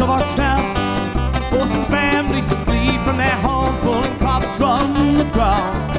of our town, forcing families to flee from their homes, pulling crops from the ground.